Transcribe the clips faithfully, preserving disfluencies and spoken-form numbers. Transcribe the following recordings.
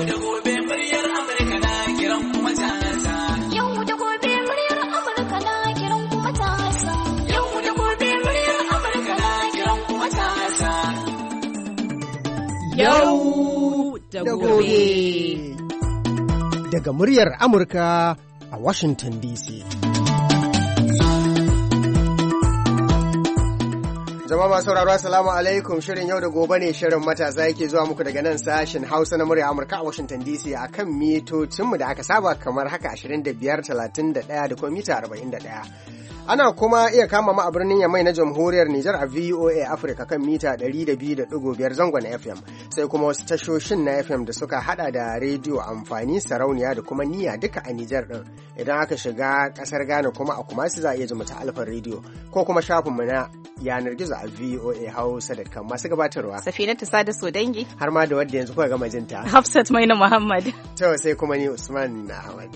da gobe muryar Amurka na kiran kuma matasa. Yau da gobe muryar Amurka na kiran kuma matasa. Yau da gobe muryar Amurka na kiran kuma matasa. Yau da gobe. Daga muryar Amurka a Washington D C. Jama'a masu sauraro assalamu alaikum, shirin yau da gobe ne, shirin matasa yake zuwa muku daga nan sashen Hausa na murya Amurka a Washington D C akan mitocinmu da aka saba kamar haka ashirin da biyar, talatin da ɗaya da kuma mita arba'in da ɗaya. Ana kuma iya kama mu a birnin Yamai na Jamhuriyar Nijar a V O A Africa kan mita ɗari da biyu da ɗigo biyar zangon F M, sai kuma wasu tashoshin na F M da suka hada da rediyo amfani, sarauniya da kuma niyya duka a Nijar din. Idan aka shiga kasar Ghana kuma a Kumasi za a iya jima ta Alfar rediyo ko kuma shafinmu na yanar gizo a V O A Hausa da kan masu gabatarwa. Safinatu Sada Sodangi. Har ma da wadda yanzu kuka gama jinta. Hafsat Maina Muhammad. To sai kuma ni Usman Ahmad.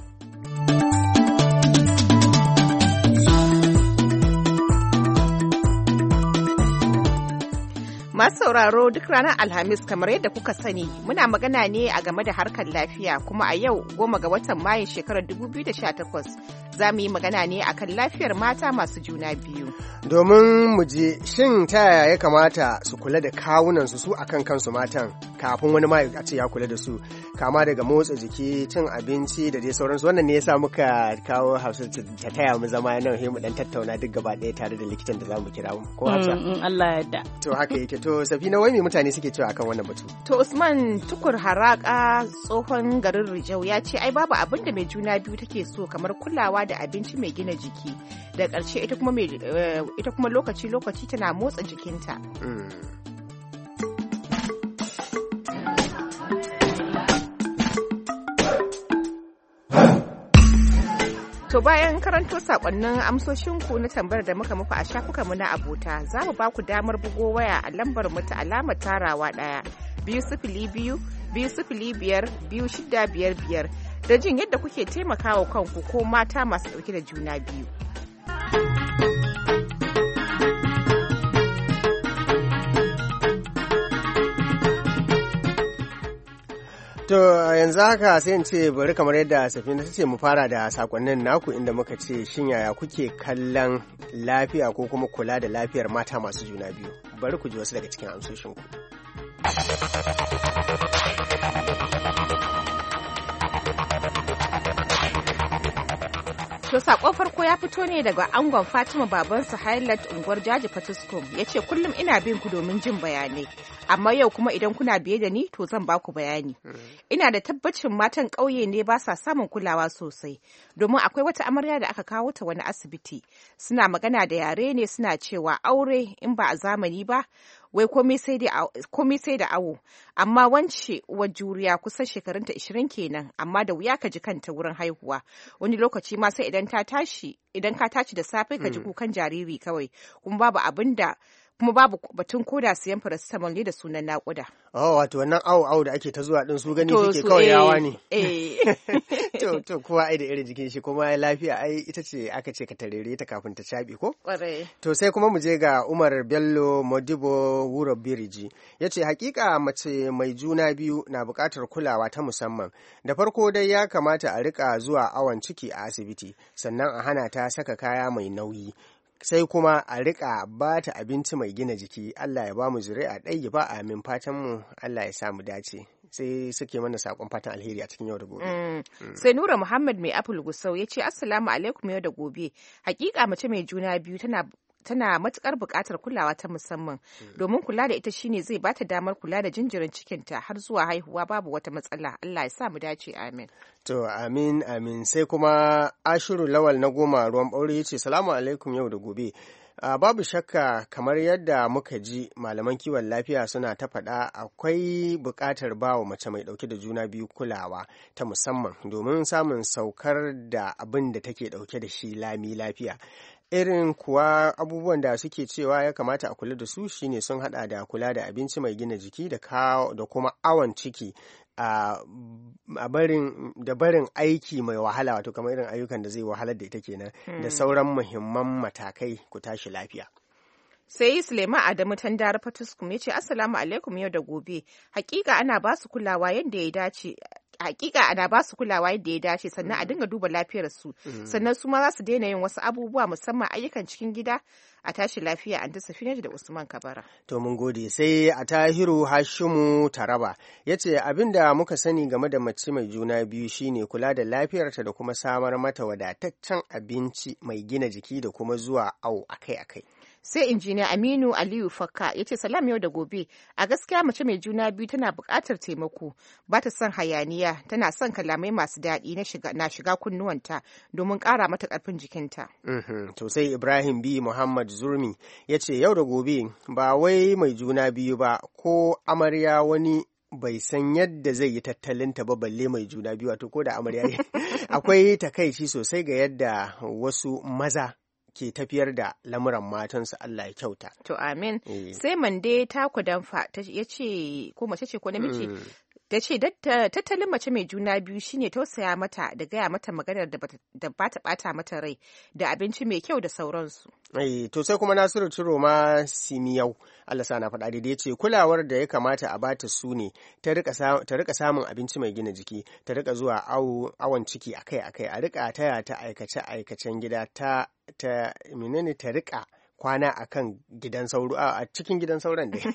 Masu sauraro duk ranar Alhamis kamar yadda kuka sani muna magana ne a game da harkar lafiya, kuma a yau goma ga watan Mayun shekarar dubu biyu da sha takwas za mu yi magana ne akan lafiyar mata masu juna biyu. Domin mu je shin ta yaya ya kamata su kula da kawunansu su akan kansu matan kafin wani ma a ce ya kula da su, kama daga motsa jiki, cin abinci da dai sauransu. Wannan ne yasa muka kawo Hausa ta taya mu zama nan, mu dan tattauna duk gaba ɗaya tare da likitan da zamu kira mu ko Hafsa. Allah ya yarda. To haka yake. To Safina, wai me mutane suke cewa akan wannan batu? To Usman Tukur Haraka tsohon garin Rijau ya ce ai babu abin da mai juna biyu take so kamar kulawa da abinci mai gina jiki. Da ƙarshe ita kuma ita kuma lokaci lokaci tana motsa jikinta. To bayan karanto sakonnin amsoshinku na tambayar da muka muku a shafukanmu na abota, za mu ba ku damar bugo waya a lambar mu ta alamar tarawa ɗaya biyu sifili biyu biyu sifili biyar biyu shida biyar biyar da jin yadda kuke taimakawa kanku ko mata masu ɗauke da juna biyu. To yanzu haka sai in ce bari kamar yadda Safina ta ce mu fara da sakonnin naku, inda muka ce shin yaya kuke kallon lafiya ko kuma kula da lafiyar mata masu juna biyu. Bari ku ji wasu daga cikin amsoshinku. To sakon farko ya fito ne daga angon Fatima babansa Highlight unguwar Jaji Fatuskum, ya ce kullum ina bin ku domin jin bayanai, amma yau kuma idan kuna biye da ni to zan baku bayani. Ina da tabbacin matan ƙauye ne ba sa samun kulawa sosai, domin akwai wata amarya da aka kawo ta wani asibiti, suna magana da yare ne suna cewa aure in ba a zamani ba wai komai sai da awo, amma wance uwar juriya kusan shekarunta ishirin kenan, amma da wuya ka ji kanta wurin haihuwa, wani lokaci ma sai idan ta tashi idan ka tashi da safe ka ji kukan jariri kawai, kuma babu abin da kuma babu batun koda siyan paracetamol ne da sunan naƙuda. Oh, wato wannan awo awo da ake ta zuwa din su gani suke kawai yawa ne. Eh. To to kowa ai da irin jikin shi, kuma lafiya ai ita ce aka ce ka tarere ta kafin ta caɓe ko? Ƙwarai. To sai kuma mu je ga Umar Bello Modibo Wuro Biriji. Ya ce hakika mace mai juna biyu na buƙatar kulawa ta musamman. Da farko dai ya kamata a riƙa zuwa awon ciki a asibiti, sannan a hana ta saka kaya mai nauyi. Sai kuma a riƙa ba ta abinci mai gina jiki. Allah ya ba mu zuri'a ɗaya ba, amin, fatan mu Allah ya sa mu dace. Sai suke mana sakon fatan alheri a cikin yau da gobe. Mm. Mm. Sai Nura Muhammad mai Apple Gusau ya ce assalamu alaikum yau da gobe. Hakika mace mai juna biyu tana tana matukar buƙatar kulawa ta musamman, domin kula da ita shine zai bata damar kula da jinjirin cikinta har zuwa haihuwa babu wata matsala. Allah ya sa mu dace, amin. To amin amin. Sai kuma Ashiru Lawal na Goma Ruwan Ɓaure ya ce salamu alaikum yau da gobe. Uh, babu shakka kamar yadda muka ji malaman kiwon lafiya suna ta faɗa, akwai buƙatar ba wa mace mai ɗauke da juna biyu kulawa ta musamman domin samun saukar da abin da take ɗauke da shi lami lafiya. Irin kuwa abubuwan da suke cewa ya kamata a kula da su shine sun hada da kula da abinci mai gina jiki da da kuma awon ciki, a barin da barin aiki mai wahala, wato kamar irin ayyukan da zai wahalar da ita kenan, da sauran muhimman matakai ku tashi lafiya. sai Suleiman Adamu Tandar Fatuskum ya ce assalamu alaikum yau da gobe. Hakika ana ba su kulawa yadda ya dace. Hakika ana ba su kulawa yadda ya dace sannan a dinga duba lafiyar su. Sannan su ma za su daina yin wasu abubuwa musamman ayyukan cikin gida. A tashi lafiya an ta Safinatu da Usman Kabara. To mun gode. Sai a Tahiru Hashimu Taraba ya ce abinda muka sani game da mace mai juna biyu shine kula da lafiyarta da kuma samar mata wadataccen abinci mai gina jiki da kuma zuwa awo akai-akai. Sai injiniya Aminu Aliyu Fakka ya ce salam yau da gobe, a gaskiya mace mai juna biyu tana buƙatar taimako, ba ta son hayaniya, tana son kalamai masu daɗi na shiga kunnuwanta domin ƙara mata ƙarfin jikinta. Mm-hmm. To sai Ibrahim B. Muhammad Zurmi ya ce yau da gobe ba wai mai juna biyu ba ko amarya wani bai san yadda zai yi tattalinta ba balle mai juna biyu wato ko da amarya akwai takaici sosai ga yadda wasu maza ke tafiyar da lamuran matansu Allah ya kyauta. To amin. E. Sai Mande ta kudanfa ya ce ko mace ce ko namiji mm. ta ce tattalin mace mai juna biyu shine tausaya mata da gaya mata maganar da ba ta bata mata rai da abinci mai kyau da sauransu. Ai to sai kuma Nasiru Turoma Simiyau Allah sa na faɗa da ya ce kulawar da ya kamata a bata su ne ta rika samun abinci mai gina jiki, ta rika zuwa awon ciki akai-akai, a rika taya ta aikace-aikacen gida ta ta menene ta rika kwana a kan gidan sauro a cikin gidan sauran dai.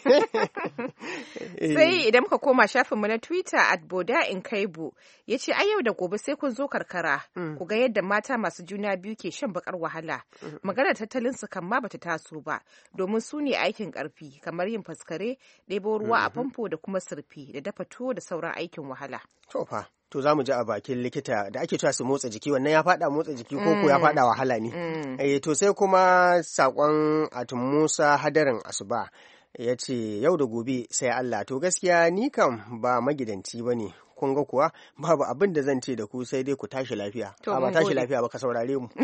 Sai idan muka koma shafinmu na Twitter at Boda in Kaibu ya ce ai yau da gobe sai kun zo karkara mm. ku ga yadda mata masu juna biyu ke shan bakar wahala. Mm. Maganar tattalin su kan ma bata taso ba domin su ne aikin karfi kamar yin faskare, ɗebo ruwa mm-hmm. a famfo da kuma sirfi da dafa tuwo da sauran aikin wahala. To fa. To za mu ji a bakin likita da ake cewa su motsa jiki wannan ya fada motsa jiki ko ko ya fada wahala ne. Mm. Eh to sai kuma sakon Atun Musa Hadarin Asuba ya ce yau da gobe sai Allah to gaskiya ni kam ba magidanci bane kun ga kuwa babu abin da zan ce da ku sai dai ku tashi lafiya. Ba tashi lafiya ba ka saurare mu.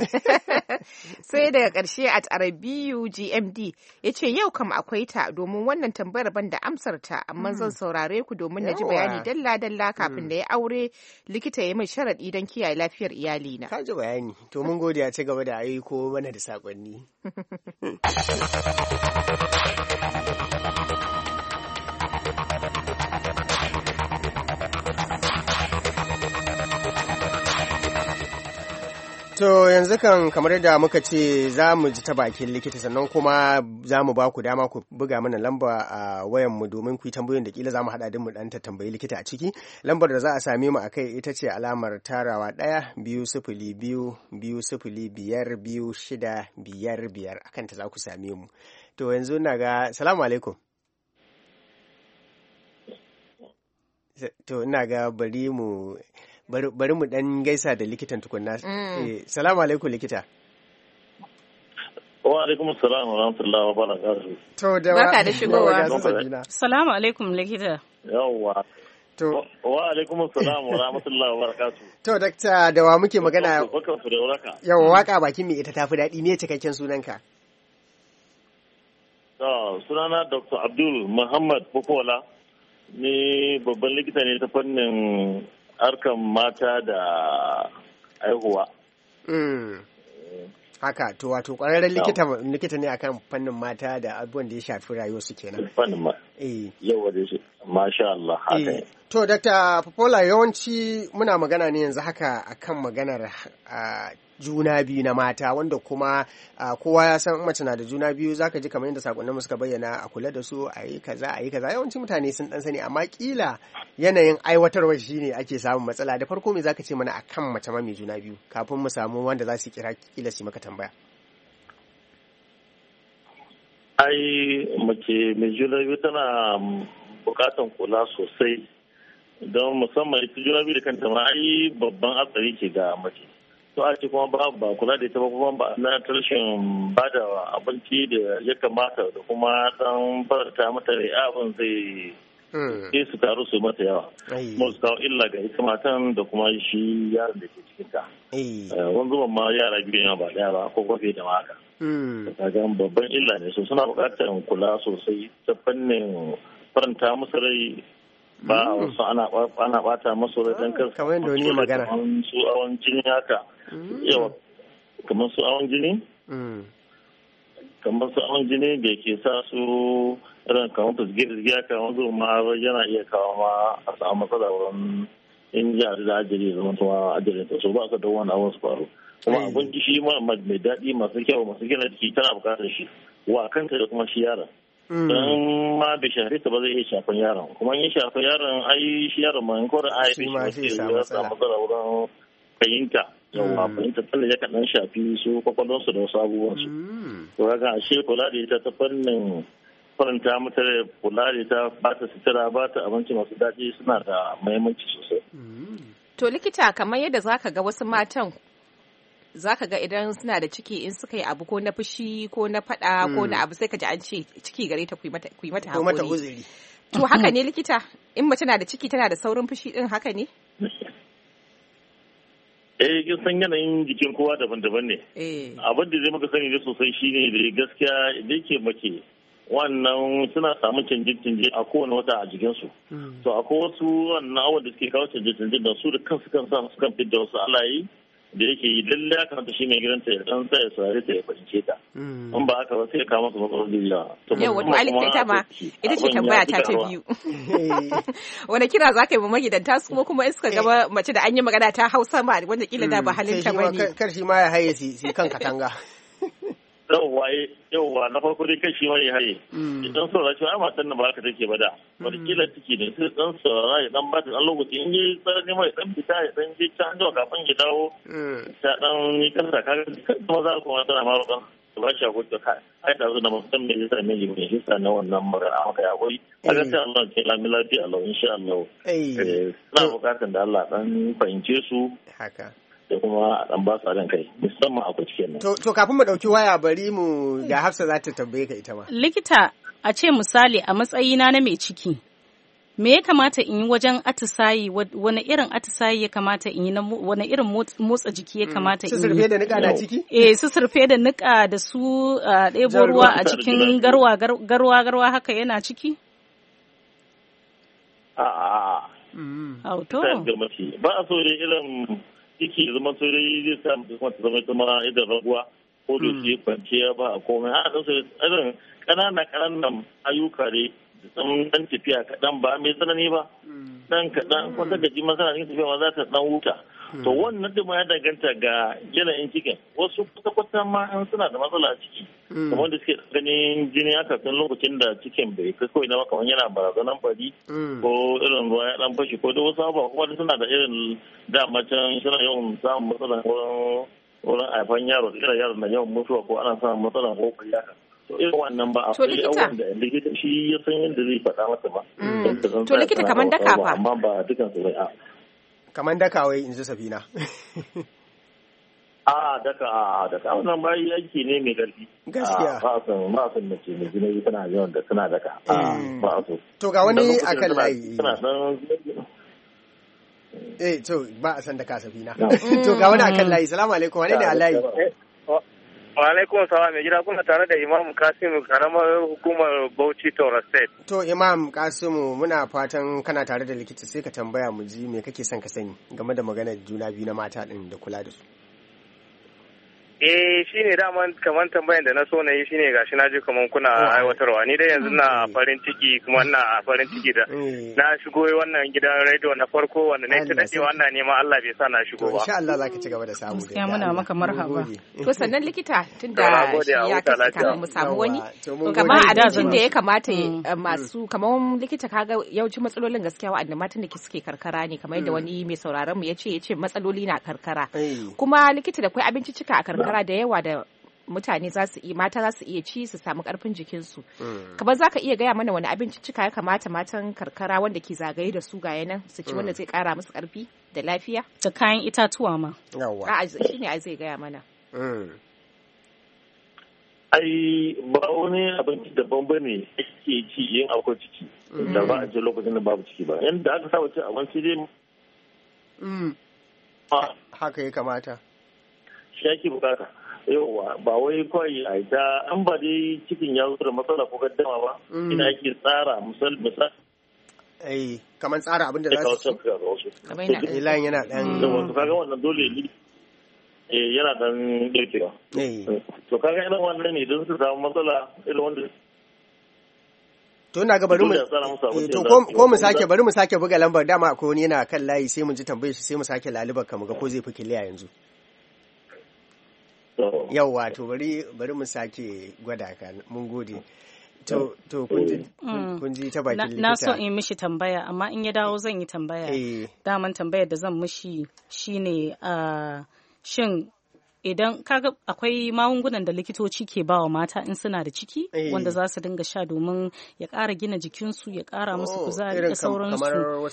Sai daga ƙarshe at Arabiyu G M D ya ce yau kam akwai ta domin wannan tambayar ban da amsar ta amma zan saurare ku domin na ji bayani dalla-dalla kafin da ya aure likita ya mai sharaɗi don kiyaye lafiyar iyalina. Ka ji bayani to mun gode ya ci gaba da aiko mana da saƙonni. To yanzu kan kamar da muka ce za mu ji ta bakin likita sannan kuma za mu ba ku dama ku buga mana lamba a wayanmu domin ku yi tambayoyin da kila za mu haɗa din mu ɗan ta tambayi likita a ciki. Lambar da za a same mu a kai ita ce alamar tarawa ɗaya biyu sifili biyu biyu sifili biyar biyu shida biyar biyar akan ta za ku same mu. To yanzu na ga salamu alaikum. To ina ga bari mu bari mu dan gaisa da likitan tukunna. Eh, salamu alaikum likita. Wa alaikum assalam wa rahmatullahi wa barakatuh. To da barka da shigowa. Salamu alaikum likita. Yawwa. To wa alaikum assalam wa rahmatullahi wa barakatuh. To dakta da wa muke magana? Barka ku da waraka. Yawwa waka bakin me ita tafi daɗi ne cikakken sunanka? To sunana Doctor Abdul Muhammad Bukola. Ni babban likita ne ta fannin harkan mata da aihuwa. Mm. Haka, to wato ƙwararren likita likita ne akan fannin mata da abubuwan da ya shafi rayuwar su kenan. Fannin ma. Eh. Yawa da shi. Masha Allah. Haka. Eh. To Doctor Popola yawanci muna magana ne yanzu haka akan maganar uh, juna biyu na mata wanda kuma uh, kowa ya san mace na da juna biyu zaka ji kamar yadda sakonnin mu suka bayyana a kula da su a yi kaza a yi kaza yawanci mutane sun dan sani amma kila yanayin aiwatarwa shine ake samun matsala da farko me zaka ce mana akan mace ma mai juna biyu kafin mu samu wanda za su kira kila su maka tambaya. Ai mace mai juna biyu tana bukatan kula sosai don musamman ita juna biyu da kanta ma ai babban hatsari ke ga mace. To a ce kuma ba ba kula da ita ba kuma ba na rashin ba da abinci da ya kamata da kuma dan farta mata rai abin zai sai su taru su mata yawa. Kuma su kawo illa ga ita matan da kuma shi yaron da ke cikin ta. Wani zuban ma yara biyu ne ba daya ba ko kwafe da maka. Kaga babban illa ne so suna buƙatar kula sosai ta fannin faranta musu rai ba a wasu ana bata masu rai don kar kamar yadda wani magana su awon jini haka yawa kamar su awon jini kamar su hawan jini da ke sa su irin kamar fusge-fusge kamar su ma yana iya kawo ma a samu matsala wurin in jari da ajiyar zama kuma ajiyar ta so ba ka da wani abin su faru kuma abinci shi ma mai daɗi masu kyau masu gina jiki tana bukatar shi wa kanta da kuma shi yaron don ma bai shafi ta ba zai iya shafan yaron kuma in ya shafa yaron ai shi yaron ma in kawai a haifi shi ya samu matsala wurin fahimta yawa fahimta tsalle ya kaɗan shafi su kwakwalonsu da wasu abubuwansu to kaga ashe kula da ita ta fannin faranta mata da kula da ita ba ta sutura ba ta abinci masu daɗi suna da muhimmanci sosai. To likita kamar yadda zaka ga wasu matan zaka ga idan suna da ciki in suka yi abu ko na fushi ko na faɗa ko na abu sai ka ji an ce ciki gare ta ku yi mata haƙuri. To haka ne likita in mace na da ciki tana da saurin fushi din haka ne? Eh kin san yanayin jikin kowa daban-daban ne. Abin da zai maka sani da sosai shine da gaskiya da yake mace wannan suna samun canje-canje a kowane wata a jikinsu. To akwai wasu wannan awon da suke kawo canje-canje da su da kansu kansu su kan fidda wasu alayi da yake yi lalle ya kamata shi mai gidanta ya dan sa ya sare ta ya fahimce ta. In ba haka ba sai ya kawo masa matsaloli da yau wato alifta ita ma ita ce tambaya ta ta biyu. Wani kira za ka yi ma magidanta su kuma kuma in suka gaba mace da an yi magana ta Hausa ma wanda kila da ba halin ta bane. Kar shi ma ya haye si kan katanga. yauwa yauwa na farko dai kai shi mai haye idan saurara cewa amma dan ba haka take ba da wataƙila take ne sai dan saurara ya dan ba ta dan lokaci in yi tsarni mai dan fita ya dan je can zuwa kafin ya dawo ta dan yi kasa kaga kuma za ku ma tana ma roƙon ba shi hakuri da kai ai da zuwa mutum ne yasa ne ne shi sa na wannan magana aka ya koyi kaga sai Allah ke lami lafiya Allah insha Allah eh na bukatun da Allah dan fahimce su haka da kuma dan ba su a kai musamman a kwaci kenan. To kafin mu dauki waya bari mu ga Hafsa za ta tambaye ka ita ma. Likita a ce misali a matsayina na mai ciki me ya kamata in yi wajen atisayi wani irin atisayi ya kamata in yi wani irin motsa jiki ya kamata in yi. Sussurfe da nika na ciki? Eh sussurfe da nika da su ɗebo ruwa a cikin garwa garwa garwa haka yana ciki? A'a. Auto. Ba a so da irin ciki zama saurayi zai sa mutum ta zama ita ma idan raguwa ko da su yi kwanciya ba a komai a ɗan sai irin ƙananan ƙananan ayyuka ne da ɗan tafiya kaɗan ba mai tsanani ba ɗan kaɗan kwanta gaji masana yin tafiya ma za ta ɗan huta to wannan da ma ya danganta ga yanayin cikin wasu kwata-kwata ma an suna da matsala a ciki kamar da suke ganin jini haka tun lokacin da cikin bai kai kawai na kamar yana barazanan fari ko irin ruwa ya dan fashi ko da wasu abubuwa kuma suna da irin dama can suna yawan samun matsala wurin wurin haifan yaro da irin yaro na yawan mutuwa ko ana samun matsala ko kai haka to irin wannan ba a kai yawan da likita shi ya san yadda zai faɗa masa ba to likita kamar daka fa amma ba dukan su bai a kamar daka wai in ji Safina. A daka a daka wannan bayi yanki ne mai ƙarfi. Gaskiya. Ba a san ba a san mace mai jini tana yawan da tana daka. Ba a so. To ga wani akan layi. Tana dan Eh to ba a san daka Safina. To ga wani akan layi. Assalamu alaikum. Wane ne a layi? Wa alaikum salam mai gida kuna tare da Imam Kasimu karamar hukumar Bauchi Tora State. To Imam Kasimu muna fatan kana tare da likita sai ka tambaya mu ji me kake son ka sani game da maganar juna biyu na mata din da kula da su. Eh shine daman kaman tambayan da na so na yi shine gashi na ji kaman kuna aiwatarwa ni dai yanzu na farin ciki kuma ina farin ciki da na shigo wannan gidan radio na farko wanda na ta dade wannan neman Allah bai sa na shigo ba. Insha Allah zaka ci gaba da samu da. Ya muna maka marhaba. To sannan likita tunda ya kace kafin mu samu wani kamar a dajin da ya kamata masu kamar likita kaga yawancin matsalolin gaskiya wa'anda matan da suke karkara ne kamar yadda wani mai sauraron mu yace yace matsaloli na karkara kuma likita da kai abinci cika a karkara da yawa da mutane za su iya mata za su iya ci su samu karfin jikinsu kamar za ka iya gaya mana wani abinci cika ya kamata matan karkara wanda ke zagaye da su ga yanan su ci wanda zai kara musu karfi da lafiya da kayan itatuwa ma a shi ne zai gaya mana ai ba wani abinci daban ba ne ake ci yin akwai ciki da ba a ce lokacin da babu ciki ba yadda aka saba cin abinci dai haka ya kamata shi ake bukata yauwa ba wai kawai a ita an ba dai cikin ya zo da matsala ko gaddama ba ina ake tsara misal misal eh kamar tsara abin da za su ci kamar yana layin yana dan wato kaga wannan dole ne yana dan ɗaukewa. To kaga irin wannan ne don su samu matsala irin wanda to ina ga bari mu to ko mu sake bari mu sake buga lambar dama akwai wani yana kan layi sai mu ji tambayar shi sai mu sake lalibar ka mu ga ko zai fi kiliya yanzu. Yawwa to bari bari mu sake gwada ka mun gode. To to kun ji kun ji ta bakin likita. Na so in mishi tambaya amma in ya dawo zan yi tambaya. Daman tambayar da zan mishi shine a shin idan kaga akwai magungunan da likitoci ke bawa mata in suna da ciki wanda za su dinga sha domin ya ƙara gina jikinsu ya ƙara musu kuzari da sauransu.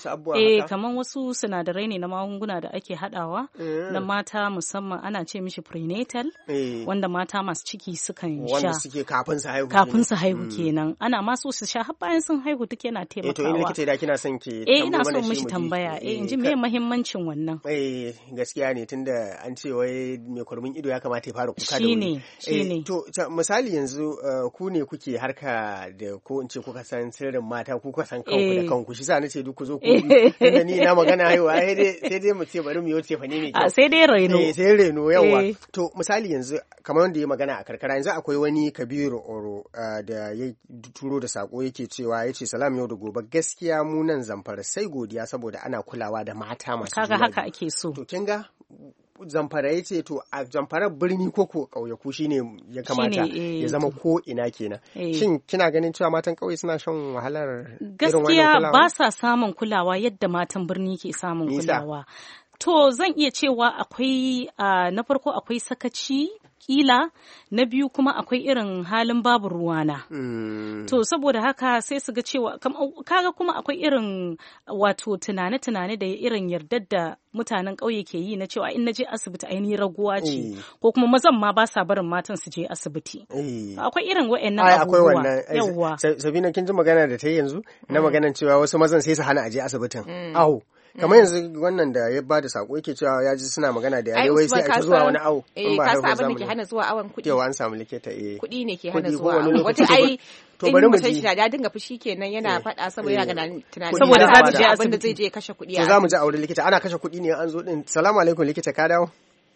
Eh kamar wasu sinadarai ne na magunguna da ake haɗawa na mata musamman ana ce mishi prenatal wanda mata masu ciki sukan sha. Wanda suke kafin su haihu. Kafin su haihu kenan. Ana ma so su sha har bayan sun haihu duk yana taimakawa. Eh to in likita da kina son ki Eh ina so mishi tambaya. Eh in ji me muhimmancin wannan. Eh gaskiya ne tunda an ce wai me kurmin ido ya kamata ya fara kuka da wuri. Shine to misali yanzu ku ne kuke harka da ko in ce kuka san sirrin mata ku kuka san kanku da kanku shi sa nace duk ku zo ku tunda ni na magana haihuwa sai dai sai dai mu ce bari mu yi ce fani ne a sai dai reno eh sai reno yawa to misali yanzu kamar wanda ya magana a karkara yanzu akwai wani Kabiru Oro da ya turo da sako yake cewa yace salam yau da gobe gaskiya mu nan Zamfara sai godiya saboda ana kulawa da mata masu kaga haka ake so to kin ga Zamfara ya ce to a Zamfara birni ko ko ƙauyaku shine ya kamata ya zama ko ina kenan shin kina ganin cewa matan ƙauye suna shan wahalar gaskiya ba sa samun kulawa yadda matan birni ke samun kulawa to zan iya cewa akwai na farko akwai sakaci kila na biyu kuma akwai irin halin babu ruwana mm. to saboda haka sai su ga cewa kaga kuma akwai irin wato tunane-tunane da irin yardar da mutanen ƙauye ke yi na cewa in na je asibiti ainihin raguwa ce e. ko kuma mazan ma ba sa barin matan su je asibiti e. akwai irin wa'annan abubuwa yawa Sabina kin ji magana da ta yanzu na maganan cewa wasu mazan sai su hana aje asibitin mm. awo kamar yanzu wannan da ya bada sako yake cewa ya ji suna magana da yare wai sai a zuwa wani awo in ba haihuwa zamu ke hana zuwa awon kuɗi yawa an samu likita eh kuɗi ne ke hana zuwa wata ai to bari mu ji da dinga fushi kenan yana faɗa saboda yana ganin tunani saboda za ta je abin da zai je kashe kuɗi to zamu ji a wurin likita ana kashe kuɗi ne an zo din salamu alaikum likita ka dawo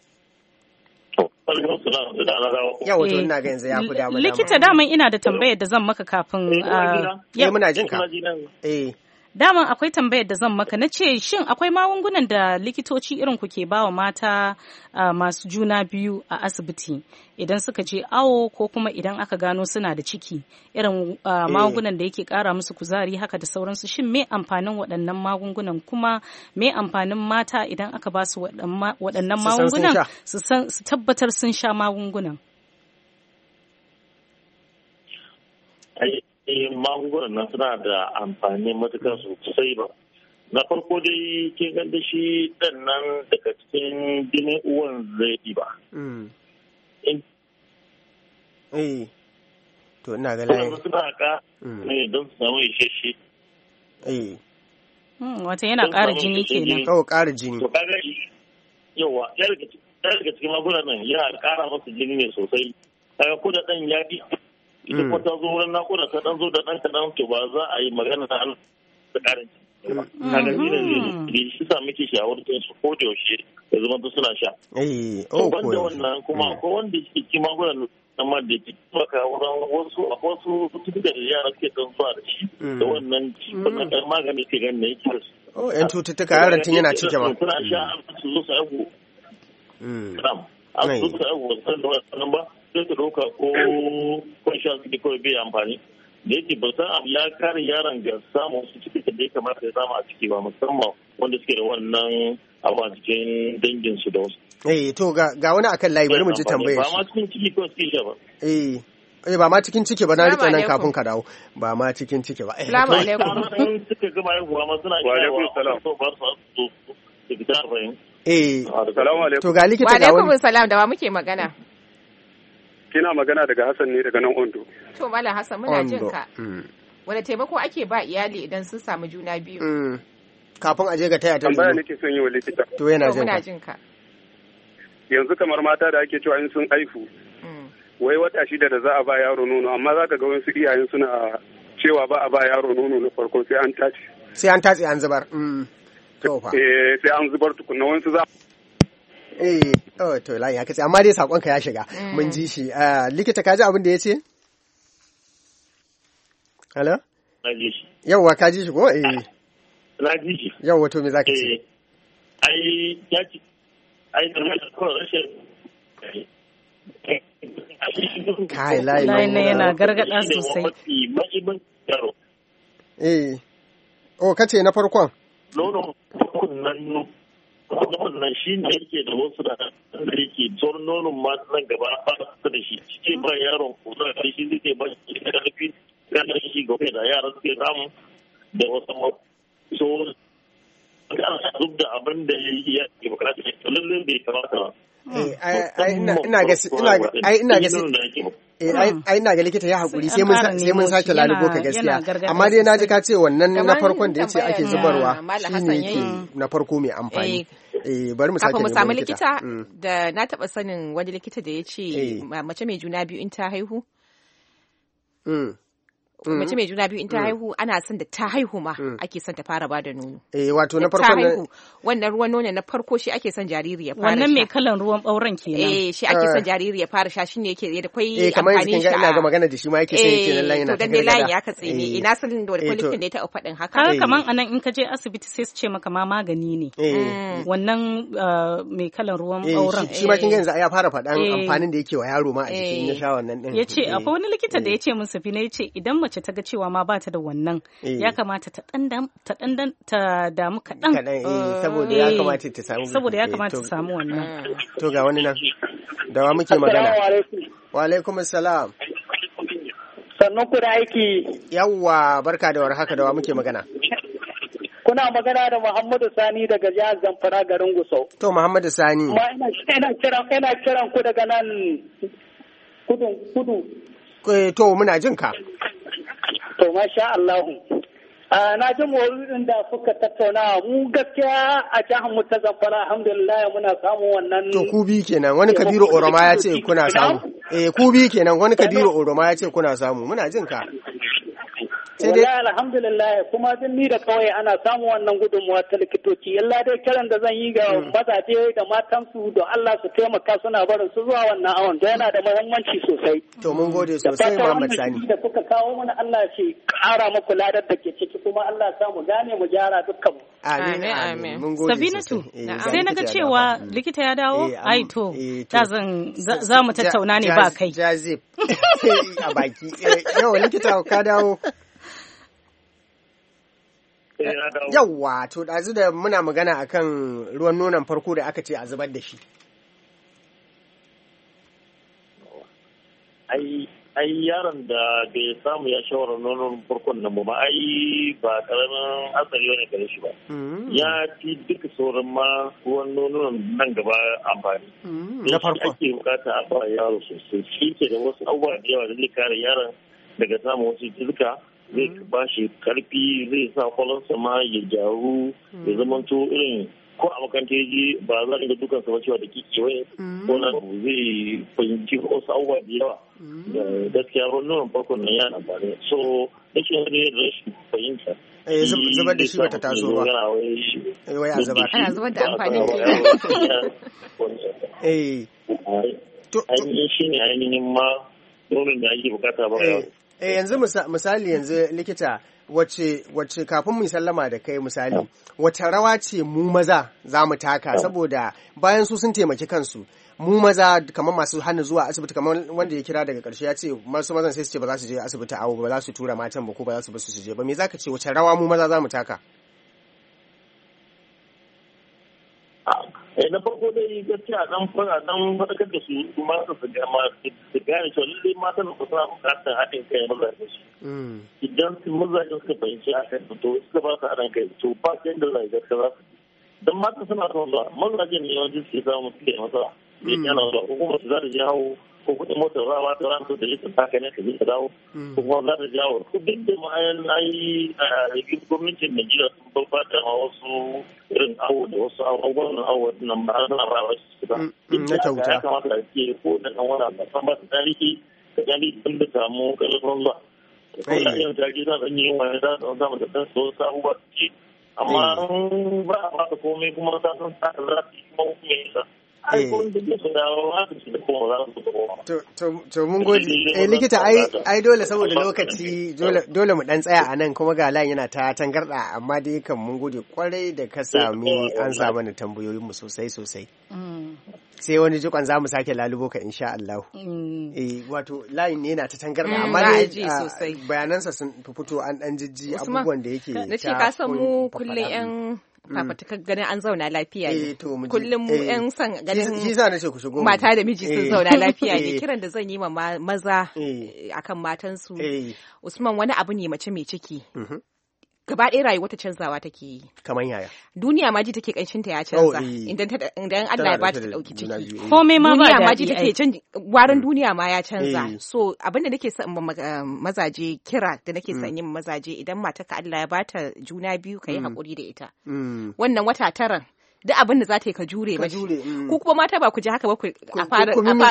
yawa to ina ga yanzu ya fi dama likita daman ina da tambayar da zan maka kafin eh muna jin ka eh daman akwai tambayar da zan maka na ce shin akwai magungunan da likitoci irin ku ke bawa mata uh, masu juna biyu a asibiti idan suka je awo ko kuma idan aka gano suna da ciki irin uh, magungunan da yake kara musu kuzari haka da sauransu shin me amfanin waɗannan magungunan kuma me amfanin mata idan aka ba su waɗannan magungunan su tabbatar sun sha magungunan magungunan nan suna da amfani matukar sosai ba na farko dai kin ga da shi dan nan daga cikin jinin uwan zai ɗiba. eh to ina ga lai suna ka ne don su samu isasshe eh wata yana ƙara jini kenan kawo ƙara jini to kaga yawa ya daga cikin magungunan nan yana ƙara masa jini ne sosai kaga ko da dan ya bi ita kuma ta zo wurin nakuda ta dan zo da dan kadan to ba za a yi magana da Allah da karin kaga ni ne shi sa muke shawartar su ko da yaushe ya zama su suna sha eh oh ko wanda wannan kuma ko wanda yake ci magunan amma da ke baka wurin wasu a wasu cututtuka da yara ke dan zuwa da shi da wannan wannan dan magani ke ganin yake oh yan cututtuka yaran tun yana cike ma suna sha su zo su aihu mm a su su aihu da wannan ba sai su ɗauka ko kun sha suke kawai bai amfani da yake ba san abu ya kare yaron ga samun su ciki da ya kamata ya samu a ciki ba musamman wanda suke da wannan abu a cikin dangin su da wasu. Eh to ga ga wani akan layi bari mu ji tambayar shi. Ba ma cikin ciki ko suke sha ba. Eh eh ba ma cikin ciki ba na rike nan kafin ka dawo ba ma cikin ciki ba. Assalamu alaikum. Suka gama haihuwa ma suna wa alaikum salam. So ba su su fita fahim. Eh assalamu alaikum. To ga likita ga wani. Wa alaikum salam da wa muke magana. Kina magana daga Hassan ne daga nan Ondo. To Malam Hassan muna jin ka. Wanda taimako ake ba iyali idan sun samu juna biyu? Kafin aje ga taya ta zuwa. Tambaya nake son yi wa likita. To yana jin ka. Muna jin ka. Yanzu kamar mata da ake cewa in sun aihu. Wai wata shida da za a ba yaro nono amma za ka ga wasu iyayen suna cewa ba a ba yaro nono na farko sai an tace. Sai an tace an zubar. To fa. Eh sai an zubar tukunna wasu za eh oh to layin ya kace amma dai sakon ka ya shiga mun ji shi likita ka ji abin da ya ce hello na ji shi yawwa ka ji shi ko eh na ji shi yawwa to me zaka ce ai ya ci ai da rashin kai layi ne yana gargada sosai eh oh kace na farkon nono nan wannan shi ne yake da wasu da da yake tsoron nonon ma nan gaba ba da shi cikin ba yaron ko da shi zai ba shi da karfi da shi gobe da yaran suke samu da wasu ma so ka duk da abin da ya yi bukata lalle bai kamata ai ina ga ina ai ina ga ai ina ga likita ya hakuri sai mun sai mun sake lalubo ka gaskiya amma dai naji ka ce wannan na farkon da yace ake zubarwa shine yake na farko mai amfani eh bari mu sake mu samu likita da na taba sanin wani likita da yace mace mai juna biyu in ta haihu mace mai juna biyu in ta haihu ana son da ta haihu ma ake son ta fara bada nono. Eh wato na farko ne wannan ruwan nono na farko shi ake son jariri ya fara. Wannan mai kalan ruwan bauren kenan. Eh shi ake son jariri ya fara sha shine yake da kwai amfani shi. Eh kamar yanzu kin ga ina ga magana da shi ma yake sai yake nan layin na. To dan dai layin ya katse ne. Ina sanin da kwalitin da ya taɓa faɗin haka. Kaga kaman anan in ka je asibiti sai su ce maka ma magani ne. Wannan mai kalan ruwan bauren. Shi ma kin ga yanzu ya fara faɗan amfanin da yake wa yaro ma a jikin ya sha wannan din. Yace akwai wani likita da yace min Safina yace idan mace ta ga cewa ma ba ta da wannan ya kamata ta dan ta dan ta damu kaɗan saboda ya kamata ta samu saboda ya kamata ta samu wannan to ga wani nan da wa muke magana wa alaikum assalam sannan ku da aiki yawwa barka da warhaka da wa muke magana kuna magana da Muhammadu Sani daga jihar Zamfara garin Gusau to Muhammadu Sani ma ina ina kiran ina kiran ku daga nan kudu kudu to muna jin ka To masha Allah. Na ji mawurin da suka tattauna mu gaskiya a jihar mu ta Zamfara alhamdulillah muna samun wannan. To ku bi kenan wani Kabiru Oroma ya ce kuna samu. Eh ku bi kenan wani Kabiru Oroma ya ce kuna samu muna jin ka. Wallahi alhamdulillah kuma din ni da kawai ana samun wannan gudunmuwa ta likitoci. Illa dai kiran da zan yi ga mazaje da matansu da Allah su taimaka suna barin su zuwa wannan awon da yana da muhimmanci sosai. To mun gode sosai Muhammad Sani. Da kuka kawo mana Allah shi ƙara muku ladar da ke ciki kuma Allah ya sa mu gane mu gyara dukkan mu. Amin amin. Mun gode. Sabinatu sai naga cewa likita ya dawo ai to da zan za mu tattauna ne ba kai. Jazib a baki. Yau likita ka dawo. Yawwa to ɗazu da muna magana akan ruwan nonon farko da aka ce a zubar da shi. Ai ai yaron da bai samu ya shawara nonon farkon nan ba ai ba karamin asali wani gare shi ba. Ya fi duka sauran ma ruwan nonon nan gaba amfani. Na farko. Ake bukata a ba yaro sosai. Shi ke da wasu abubuwa da yawa da zai kare yaron daga samun wasu cututtuka. Zai ba shi karfi zai sa kwalonsa ma ya jaru ya zama to irin ko a makaranta yaji ba za a ga dukansa ba cewa da kike wai ko na zai fahimci wasu abubuwa da yawa da gaskiya wannan farkon nan yana amfani so rashin wani rashin fahimta eh zubar da shi bata taso ba wai a zubar ana zubar da amfanin eh to ainihin shi ne ainihin ma nonon da ake bukata ba Eh yanzu misali yanzu likita wacce wacce kafin mu sallama da kai misali wata rawa ce mu maza za mu taka saboda bayan su sun taimaki kansu mu maza kamar masu hannu zuwa asibiti kamar wanda ya kira daga karshe ya ce masu mazan sai su ce ba za su je asibiti awo ba za su tura matan ba ko ba za su basu su je ba me zaka ce wace rawa mu maza za mu taka eh na farko dai gaskiya dan fara dan fadakar da su kuma su su ga ma su gane cewa lallai matan da suna bukatar haɗin kai maza da su idan su mazajen suka fahimci a kan to suka ba su haɗin kai to ba su yadda zai gaskiya za su don matan suna son zuwa mazajen ne yawanci suke samu suke masa ya yana zuwa ko kuma su za ta jawo ko kuɗin motar rawa ta ran da ya ta kai ne ka je ka dawo ko kuma za ta jawo ko duk da ma'ayan ayi a rigin gwamnatin Najeriya sun babata ma wasu irin awo da wasu abubuwan awo nan ba na rawa su ba na kyauta ya kamata da ke ko da kan wani ba san ba su tarihi da gani sun da samu kalmar ba ko da yin tarihi za su yi wani za su zama da kan so sabuwa ce amma ba a ba komai kuma ta san ta za su yi kuma hukumai sa ai kun da su dawo haka su da kuma za su dawo to to to mun gode eh likita ai ai dole saboda lokaci dole dole mu dan tsaya a nan kuma ga layin yana ta tangarda amma dai kan mun gode kwarai da ka sami an sa mana tambayoyin mu sosai sosai sai wani jikon za mu sake lalubo ka insha Allah. Eh wato layin ne yana ta tangarda amma dai bayanansa sun fito an dan jijji abubuwan da yake ta. Na ce ka san mu kullun yan fafatukar ganin an zauna lafiya ne. Kullum mu yan son ganin shi sa nace ku shigo mata da miji sun zauna lafiya ne. Kiran da zan yi ma maza akan matansu. Usman wani abu ne mace mai ciki. Gaba ɗaya rayuwa ta canzawa take yi. Kamar yaya? Duniya ma ji take ƙanshin ta ya canza. Idan Allah ya ba ta ɗauki ciki. Komai ma ba duniya ma ji take canza. Warin duniya ma ya canza. So abinda nake son mazaje kira da nake son yin mazaje idan matarka Allah ya ba ta juna biyu ka yi haƙuri da ita. Wannan wata taran. Duk abin da za ta yi ka jure mashi. Ku kuma mata ba ku ji haka ba ku a fara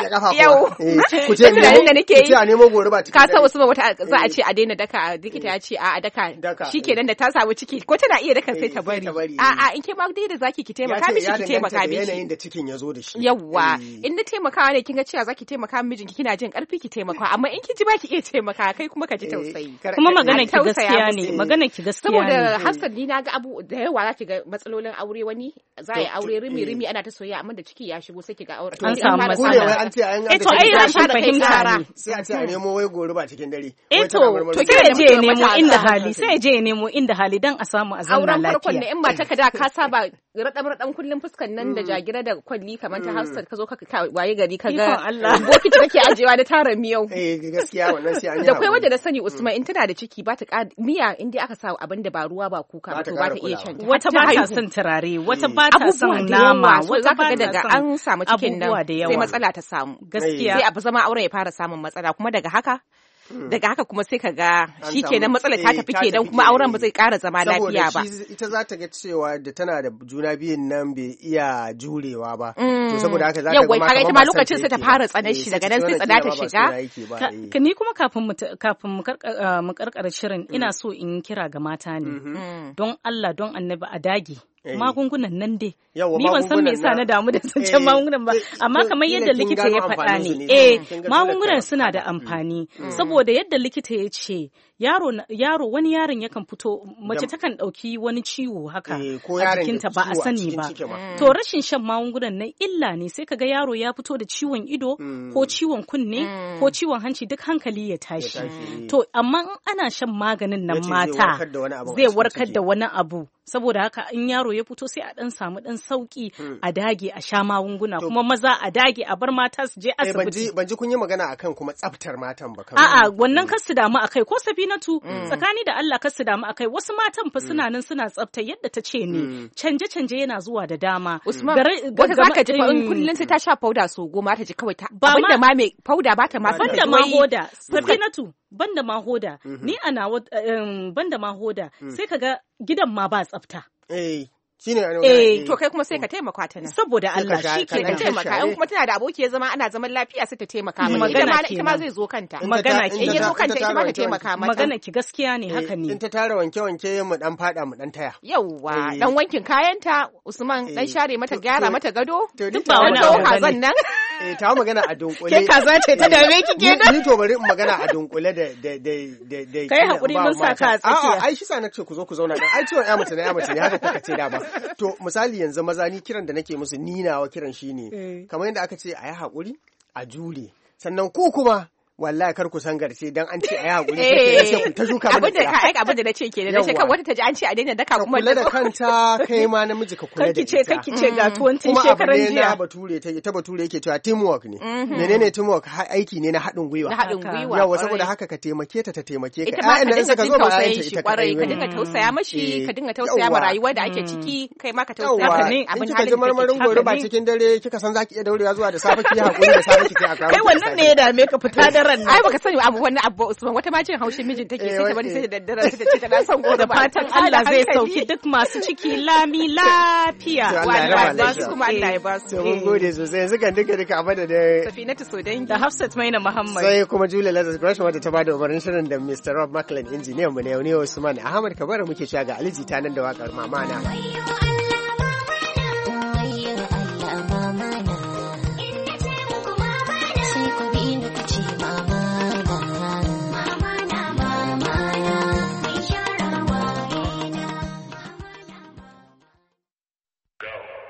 yau. Ku ce tunanin da nake yi. Ku ce a nemo gori ba cikin. Ka san wasu wata za a ce a daina daka likita ya ce a daka. Shikenan da ta samu ciki ko tana iya daka sai ta bari. A a in ke ma dai da zaki ki taimaka mishi ki taimaka mishi. Yanayin da cikin ya zo da shi. Yawwa in na taimakawa ne kin ga cewa zaki taimaka mijinki kina jin karfi ki taimaka amma in ki ji ba ki iya taimaka kai kuma ka ji tausayi. Kuma maganar ki gaskiya ne maganar ki gaskiya ne. Saboda Hassan ni na ga abu da yawa za ki ga matsalolin aure wani za a yi aure rimi rimi ana ta soyayya amma da ciki ya shigo sai kiga aure an samu matsala an ce an ga to ai rashin fahimta ne sai a ce a nemo wai gori ba cikin dare eh to to sai je nemo inda hali sai je nemo inda hali dan a samu a zauna lafiya auren farkon ne in mata ka da ka saba radam radam kullun fuskan nan da jagira da kwalli kamar ta Hafsat ka zo ka waye gari ka ga bokiti kake ajewa da tarin miyau eh gaskiya wannan sai an yi da kai wanda da sani Usman in tana da ciki ba ta miya in dai aka sa abin da ba ruwa ba kuka to ba ta iya canta wata ba ta son turare wata ba ta son nama wata ba ta daga an samu cikin nan sai matsala ta samu gaskiya sai abu zama auren ya fara samun matsala kuma daga haka daga haka kuma sai ka ga shi kenan matsalar ta tafi kenan kuma auren ba zai ƙara zama lafiya ba saboda ita za ta ga cewa da tana da juna biyun nan bai iya jurewa ba to saboda haka za ta ga ma ita ma lokacin sai ta fara tsanar shi daga nan sai tsana ta shiga ka ni kuma kafin mu kafin mu karkara shirin ina so in kira ga mata ne don Allah don Annabi a dage magungunan nan dai ni ban san me yasa na damu da zancen magungunan ba amma kamar yadda likita ya faɗa ne eh magungunan suna da amfani saboda yadda likita ya ce yaro yaro wani yaron yakan fito mace takan ɗauki wani ciwo haka a jikinta ba a sani ba to rashin shan magungunan nan illa ne sai kaga yaro ya fito da ciwon ido ko ciwon kunne ko ciwon hanci duk hankali ya tashi to amma ana shan maganin nan mata zai warkar da wani abu saboda haka in yaro ya fito sai a dan samu dan sauki a dage a sha magunguna kuma maza a dage a bar mata su je asibiti ban ji kun yi magana akan kuma tsaftar matan ba a'a wannan kar su damu akai ko Safinatu tsakani da Allah kar su damu akai wasu matan fa suna nan suna tsafta yadda ta ce ne canje canje yana zuwa da dama wata zaka ji in kullun sai ta sha powder so goma ta ji kawai ta abinda ma mai powder ba ta ma san da ma hoda Safinatu banda ma hoda ni ana banda ma hoda sai kaga gidan ma ba tsafta eh shine eh to kai kuma sai ka taimaka ta nan saboda Allah shi ke ka taimaka in kuma tana da aboki ya zama ana zaman lafiya sai ta taimaka mata ita ma ita ma zai zo kanta magana ki ya zo kanta ita ma ta taimaka mata magana ki gaskiya ne haka ne in ta tara wanke wanke mu dan fada mu dan taya yauwa dan wankin kayanta Usman dan share mata gyara mata gado duk ba wani abu kazan nan eh ta magana a dunkule ke kaza ce ta dame ki kenan ni to bari in magana a dunkule da da da da kai hakuri mun saka a tsakiya ai shi sa na ce ku zo ku zauna dan ai ciwon ya mace ne ya mace ne haka kuka ce da ba to misali yanzu maza ni kiran da nake musu ni nawa kiran shine kamar yadda aka ce a yi haƙuri a jure sannan ku kuma wallahi kar ku san garce dan an ce ayi hakuri sai ku ta shuka mana abin da ka aika abin da nace kenan nace kan wata ta ji an ce a daina daka kuma kula da kanta kai ma namiji ka kula da ita kanki ce ga tuwon tun shekaran jiya kuma bature ta ta bature yake cewa teamwork ne menene teamwork aiki ne na haɗin gwiwa na haɗin gwiwa yawa saboda haka ka taimake ta ta taimake ka ƴaƴan nan suka zo ba ƴaƴan ta ita kwarai ka dinga tausaya mashi ka dinga tausaya ma rayuwa da ake ciki kai ma ka tausaya ne abin halin da marmarin gore ba cikin dare kika san zaki iya daurewa zuwa da safe ki hakuri da safe ki kai a kawo kai wannan ne ya dame ka fita da ran ai baka sani abu wani abu Usman wata ma jin haushin mijin take sai ta bari sai da daddare sai ta ce tana son gore da fatan Allah zai sauki duk masu ciki lami lafiya wallahi ba su kuma Allah ya ba su mun gode sosai yanzu kan duka duka abada da Safinatu Sodangi da Hafsat Maina Muhammad sai kuma Julia Lazarus Gresham wadda ta bada umarnin shirin da Mister Rob Macklin injiniyan mu ne Usman Ahmad Kabara muke cewa ga Aliji ta nan da wakar mamana